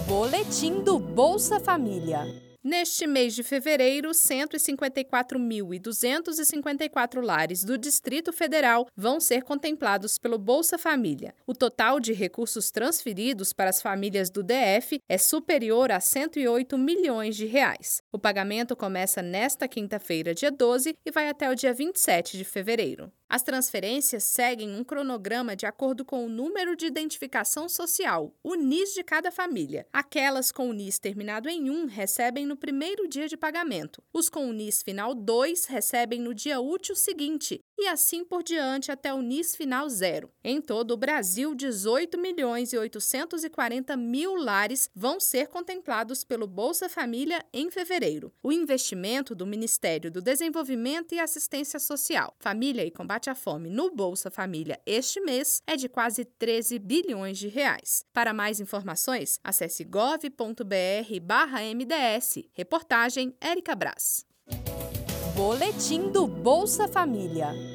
Boletim do Bolsa Família. Neste mês de fevereiro, 154.254 lares do Distrito Federal vão ser contemplados pelo Bolsa Família. O total de recursos transferidos para as famílias do DF é superior a R$ 108 milhões. O pagamento começa nesta quinta-feira, dia 12, e vai até o dia 27 de fevereiro. As transferências seguem um cronograma de acordo com o número de identificação social, o NIS de cada família. Aquelas com o NIS terminado em 1 recebem no primeiro dia de pagamento. Os com o NIS final 2 recebem no dia útil seguinte e assim por diante até o NIS final 0. Em todo o Brasil, 18.840.000 lares vão ser contemplados pelo Bolsa Família em fevereiro. O investimento do Ministério do Desenvolvimento e Assistência Social, Família e Combate à Fome no Bolsa Família este mês é de quase R$ 13 bilhões. Para mais informações, acesse gov.br/MDS. Reportagem Érica Braz. Boletim do Bolsa Família.